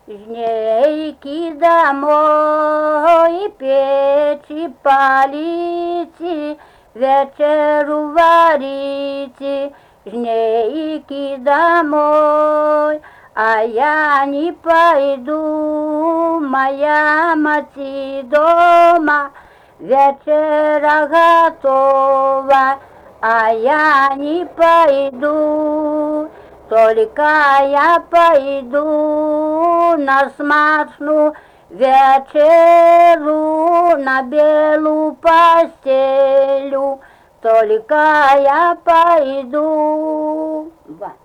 Жнейки домой, печи палите, вечеру варите. Жнейки домой, а я не пойду, моя мать дома, вечера готова, а я не пойду. Только я пойду на смачную вечеру, на белую постелю, только я пойду.